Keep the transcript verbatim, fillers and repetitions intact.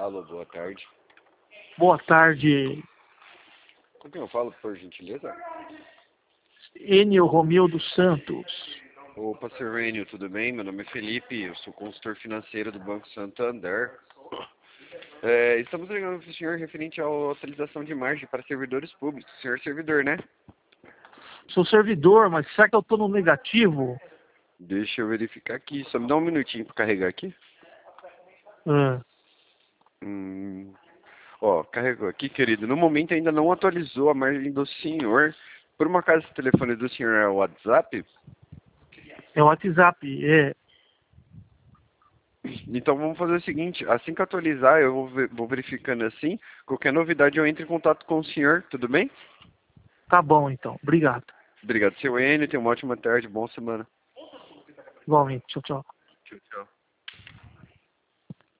Alô, boa tarde. Boa tarde, Com quem eu falo, por gentileza? Enio Romildo Santos. Opa, senhor Enio, tudo bem? Meu nome é Felipe, eu sou consultor financeiro do Banco Santander. É, estamos ligando para o senhor referente à utilização de margem para servidores públicos. O senhor é servidor, né? Sou servidor, mas será que eu estou no negativo? Deixa eu verificar aqui. Só me dá um minutinho para carregar aqui. Ah, Hum, ó, carregou aqui, querido. No momento ainda não atualizou a margem do senhor. Por uma casa o telefone do senhor é o WhatsApp? é o WhatsApp. É, Então vamos fazer o seguinte, assim que atualizar, eu vou, ver- vou verificando assim, qualquer novidade eu entro em contato com o senhor, tudo bem? tá bom então. Obrigado. Obrigado, seu Enio, tenha uma ótima tarde, boa semana. Igualmente. Tchau, tchau. Tchau, tchau.